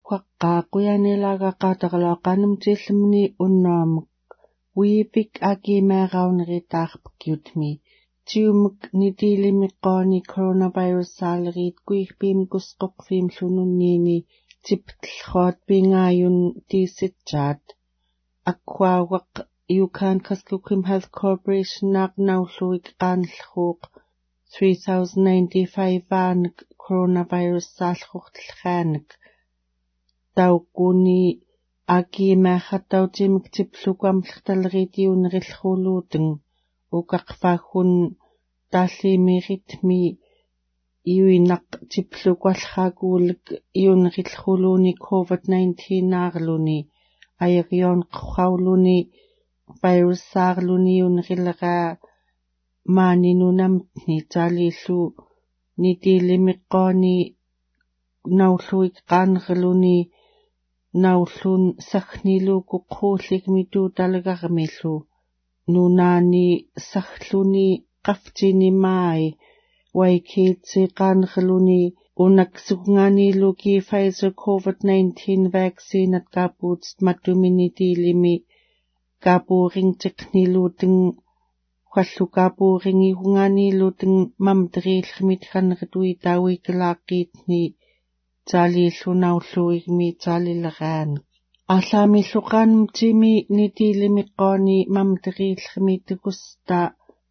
quaqqa quyanilaga qaataqaloqanum tillimni unnaamuk wiipik akiimeeqauneriitaarpakkiutmi tiumuk nitiilimiqqaani coronavirus saaleriit kuirpiim kusqoqfiim llununniini tiptlxoat pingaayun tiisitsaat akwaawaq Yukon Kuskokwim Health Corporation naaqnaulluik qaanllhuuq 3095 aanak coronavirus saalqurtlxaanak taukuni akiimeaqattautimik tiplukamllertaleriitiunerillruuluuteng ukaqfaaggun taalliimiritmi iuinaq tipluquallraakuulak iunerillruuluuni COVID-19 naarluni ayeriornqurrauluni virus saarluni iunerilleraa maaninunamtni taalillu nitiilimiqqaani naulluik qaanrluni naulluun sagniluuku quulligmi tuutalegarmillu nunaani saggluni qaftinimaai waikiitsi qaanrluni unaksugnganiluki Pfizer COVID-19 vaccinat kaapuutst mattuminitiilimi kaapuuringtiqniluuteng qallu kaapuuringigunganiluuteng mamteriillmit kannertuitauikalaaqqiitni taalillu naulluigmi taalilleraanak аалаамиллуqaanмтими нитиилимиққаани мамтерииллми тукуста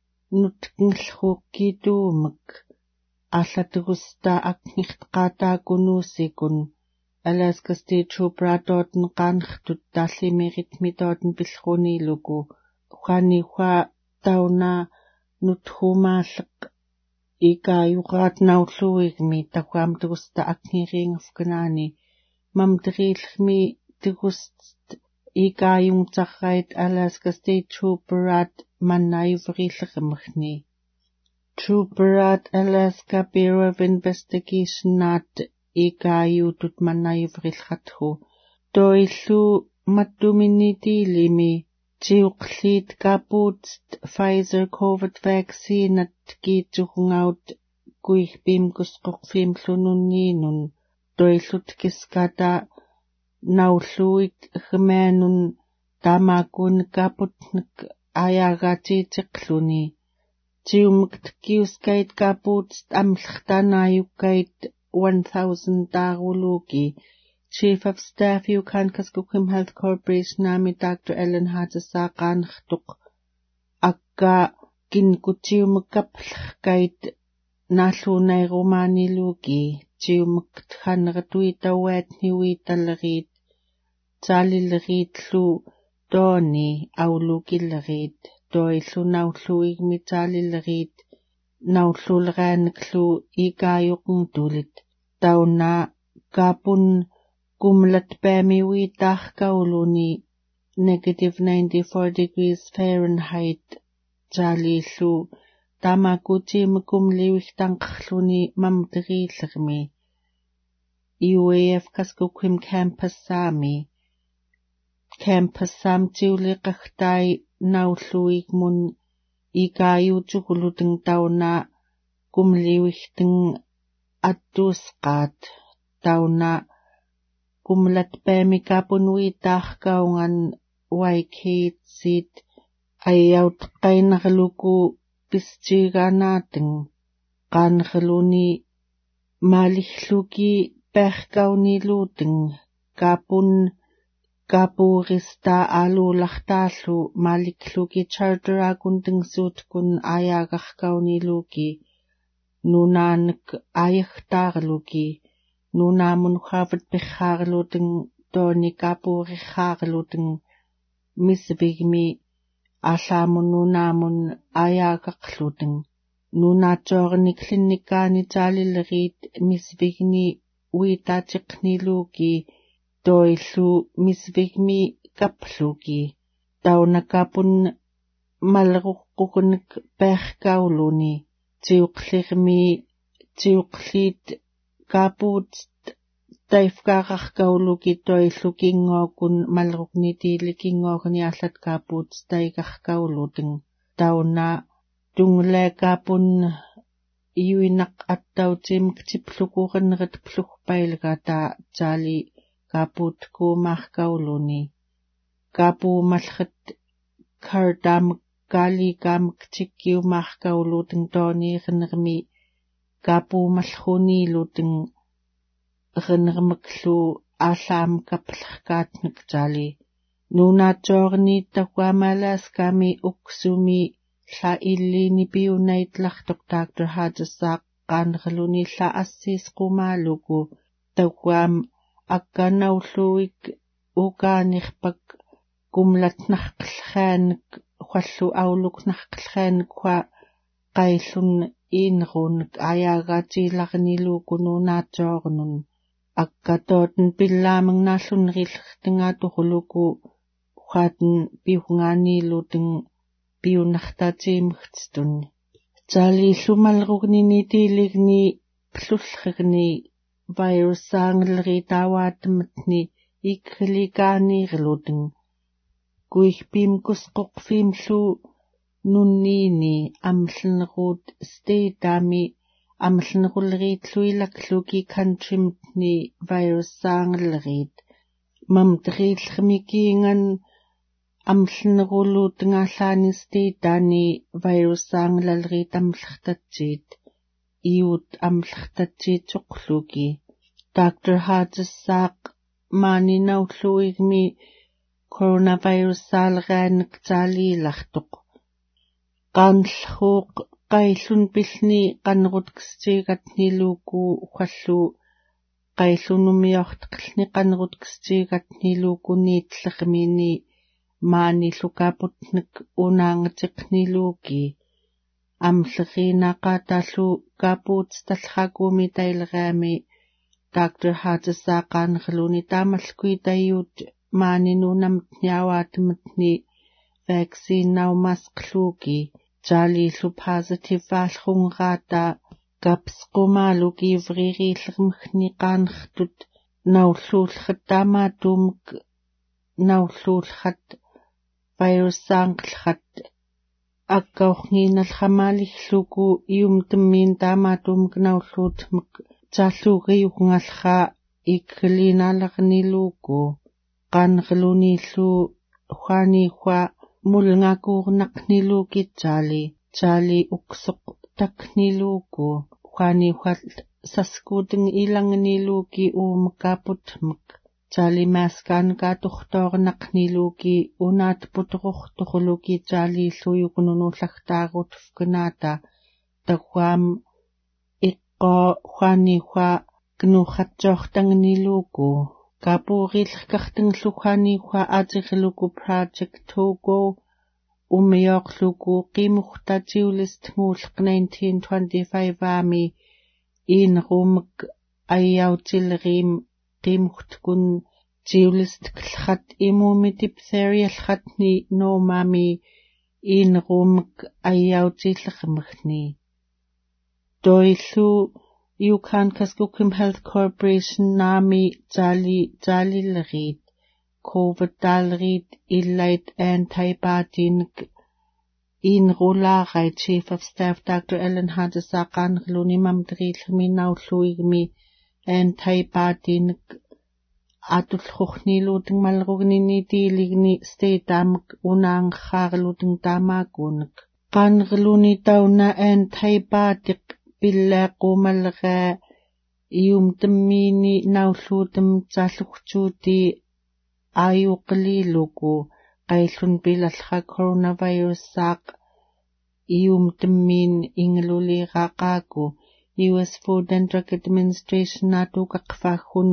нуткнгиллрууккитуумак ааллатугуста акниртqaатаакунууссикун Alaska State Trooper-аатоотен qaanrtut тааллимиритми тоотен пиллрунилуку ухаанниуа тауна нутхумааллеқ икааюqaat науллуигми такуам тугуста акнириингерфканаани мамтерииллми тugust икааюнгтаррайт Alaska State Trooper-аат маннааювериллеқимагни Trooper-аат Alaska Bureau of Investigation-аат икааюутут маннааювериллратху тоиллу маттуминнитиилими тиуқлиит капуутст Pfizer COVID vaccine-ат киитсугунгаут куигпим кусқоқфим лунунниинун тоиллут киската науллуик хэмээнун таамааккуун капутнак аяагаатиитеқлуни тиуммакт киускайт капуутст амлертаанааюккайт 1000 таарулууки Chief of Staff Yukon Kuskokwim Health Corporation Nami Dr. Ellen Hatasaqaanrtuq akka kinkutiumukkapllerkait naalluunairumaaniluuki tiumakt khannertuitauaatniuitalleriit taalilleriitlu tooni auluukilleriit toillu naulluigmi taalilleriit naulluuleraanaklu ikaayuqngtulit tauna kaapun kumlat päämiuitaarkauluni -94 degrees Fahrenheit taalillu taamaakutiimakumliuigtanqarluni mamteriillermi UAF Kuskokwim campus saamtiuliqartai naulluigmun ikaayuutukuluteng tauna kumliuigteng attuusqaat tauna kumlat päämikaapunuitaarkaungan waikiitsit ayautqainarluku pistigaanaateng qaanrluni maalilluki päärkauniluuteng kaapuurista aaluulartaallu maalikluki charteraakuntengsuutkun ayaagarkauniluuki nunaanak ayagtaarluki nunaamun haavat pirraarluuteng tooni kaapuurirraarluuteng misvigmi aalaamun nunaamun ayaagaqluuteng nunaatsoorniklinnikkaani taalilleriit misvigni uitaatiqniluuki toillu misvigmi kapluuki taunakaapun malruqqukunak päärkauluni tiuqliit kaapuutst taifkaararkauluki toillu kingookun malruqnitiilikingoorni allat kaapuutst taigarkauluuteng tauna tunglaakaapun iuinaq attautimik tiplukuqinnerit plugpailgata taali kaput kuumahkauluni. Kapu malkhat kardam kali kamak tikkiumahkauluteng toni gnermi kapu malkhuni luteng gnermaklu alam kaplhkat nikjali. Nuna jorni takwamalas kami uksumi la illi ni piunait lachtok Dr. Hajasak kanrluni la assis kumaluku takwam akkanawluik ukanirpak kumlat nahqlhanik wallu auluk nahqlhanik wa qaillun inrunik ayagatilagniluku nuna jornun akkatoten pillamang nallun rilhtingatuhuluku Huaten piunganiluteng piunachtatimhtstun. Jali sumalrugnini tiligni plulhrgni virusanglri tawatmatni iklikanirluteng. Kuihpimkusqoqfimlu nunnini amlnrut stedami amlnrulritluilakluki countrymitni virusanglrit. Mamdrilmikingan amlnrulutngallani stedani virusanglalrit amlhtatsit. Iut amlhtatsit suqluki. Dr. Hajasak maaninawluigmi coronavirusalgaanik taalilahtuq. Qanlhuuq qaillun pilni qanrutkstigatniluku wallu qaillunumiortqilni qanrutkstigatniluku niitlermini maanillukaputnik unaangatiqniluki. Amlerinaqatallu kapuutstalhaqumi tailraami Dr. Hajasaqaanrluni taamalkuitayut maaninunamtniawaatamtni vaccine naumasqluki jalillu positive vaalrungaata kapsqumaluki ivririllermkhni qaanrtut naulluullat taamaatumik naulluullat virusaanqllat akkauqngiinallamaligluku iumtammiin taamaatumik naulluutmik taalluugiyugnallra ikkaliinaalarniluku qaanrlunillu huanihua mulngakuurnaqniluki jali uksoq takniluku huanihua saskuuteng ilangniluki uumkaputmik jali maaskaankaatuxtoornaqniluki unaatputuruxtuquluki jalilluujukununullagtaaruutfkanaata tahuam iqqo huanihua gnuqatjoortangniluku kapuurilkartenglughuanihua atirluku Project Togo umiorluku qimuqtatiulist nguulq 1925 aami iinrumik ayautilriim qimuqtkun tiulist klhat imumi diphtheriallhatni noomami iinrumik ayautillermikni. Doillu Yukon Kuskokwim Health Corporation naami jalillerit COVID-dalrit illait antibiotic inrulaarai Chief of Staff Dr. Ellen Hajasaqaanrluni mamdrilmi naulluigmi antibiotic atullruxniiluteng malrugnini tiiligni stedamik unaangxaarluteng taamaakuunik qaanrluni tauna antibiotic pillaaqumalleraa iumtammiini naulluutam taalluqtuuti ayuqliluku qaillun pilallra coronavirussaaq iumtammiin ingaluliqaqaaku US Food and Drug Administration aatuqaqfaaggun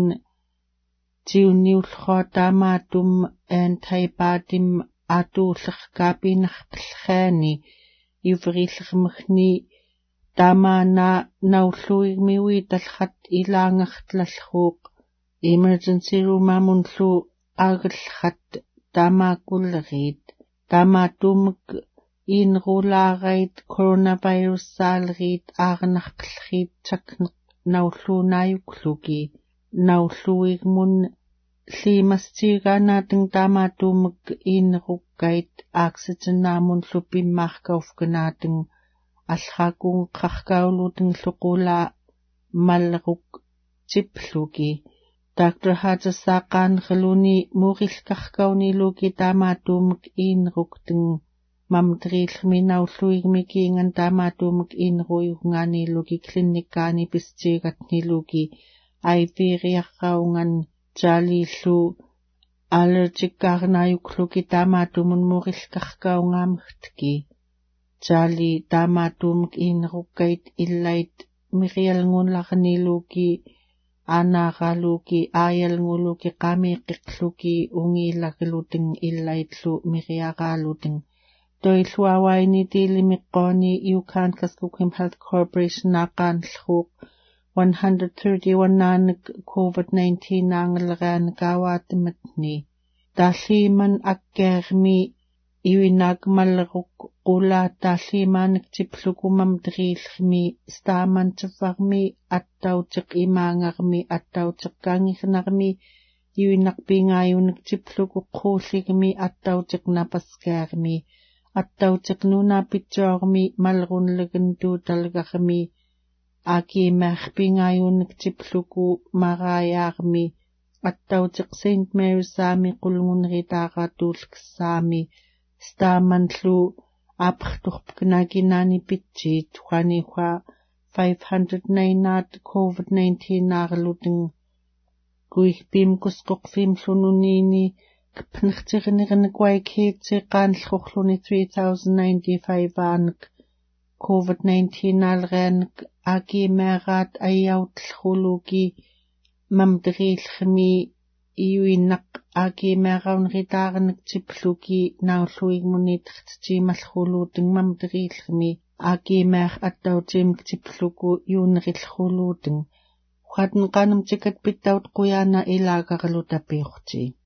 tiuniullruataamaatum antibiotim aatuullerkaapinarqillraani ivrillermikni Tamana naulluigmiwi talhat ilaangertlallruuq emergency room amunlu agllhat tamakullerit tamatumuk inrulaarait coronavirus saalrit aarnarqillrit takneq naulluunaayukluki naulluigmun liimastigaanaateng tamatumuk inrukkait oxygenaamunlu pimmaarkaufkanaateng allaqun qarqauluteng luqula malleruk tipluki Dr. Hadsaqan Khaluni Murilkarkauni Luki Tamatumuk Inrukting Mamdrilmi Nausluigmi Kingan Tamatumuk Inruigungani Luki Klinikani Bistigatni Luki Aiviriakaungan Jali Lu Allergikarnayukluki Tamatumun Murilkarkaungamhtki Jali Tamatumuk Inrukait Illait Mirialngun Lakni Luki Anagaluki ayalnguluki qamiqiqluki ungilakiluting illaitlu miriagaluting toilluawaini tilimiqqoni Yukon Kaskukim Health Corporation naqanlhuq 131 nanak COVID-19 nangalgan kawatimatni talliman akkermi iwinagmalruk qula tallimanik tiplukumam drilmi staman tsafarmi attautik imangarmi attautik kangirnarmi iwinakpingayunik tipluku qulligmi attautik napaskarmi attautik nunapitjormi malrunlagentuutalgarmi akimerpingayunik tipluku marayarmi attautik St. Mary's Sami qulngunritaaqatulksami Stamantlu apchtuqpknaginani pitchit Juanihua 509 nat COVID-19 narluting kuihpim kusqoqfim hlununini kpnchtirnirn kwaikheetse qanlhuqluni 3095 anak COVID-19 nalreanak akimerat ayautllhuluki mamdrilkhmi iuinaq akimeeraun ritaarenak tipluki naulluigmunitqtimalkhuluting mamdrilkhmi akimeer attautimik tipluku yuunrillkhuluting Juatn qanum tikat pittaut quyana ilaagarlu tapiuqti